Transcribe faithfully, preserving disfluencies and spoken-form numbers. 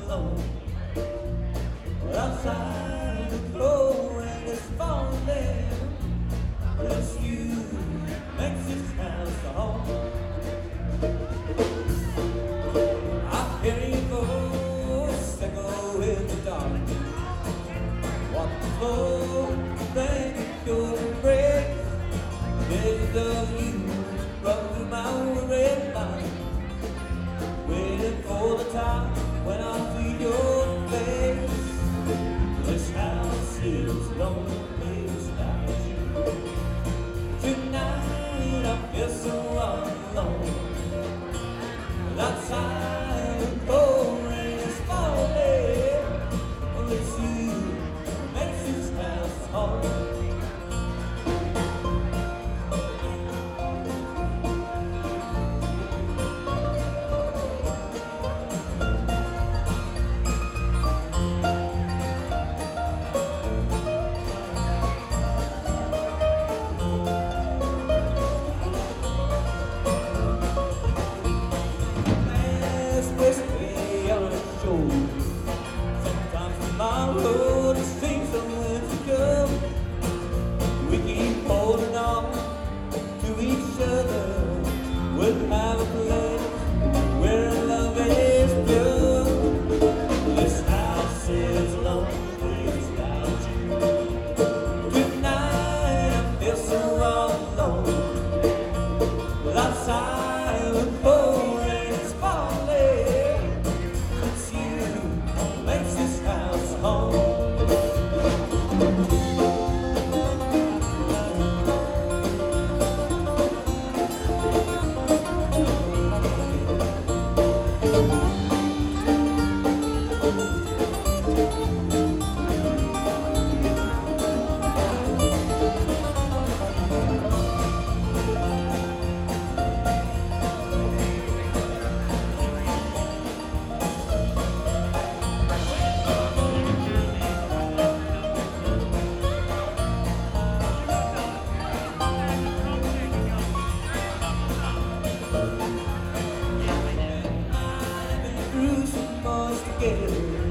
alone. Outside the cold rain is falling. It's you makes this house a home. I hear you voice echo in the dark. Walk the floor, thank your embrace. Visions of you run through my red mind. Waiting for the time when I see your face. This house is lonely without you. Tonight I feel so alone. Outside the cold rain is falling. Well, it's you who makes this house home. Sometimes my road seems so insecure. We keep holding on to each other. We'll have a place where love is pure. This house is lonely without you. Tonight I feel so all alone. Outside the cold rain is falling. Together.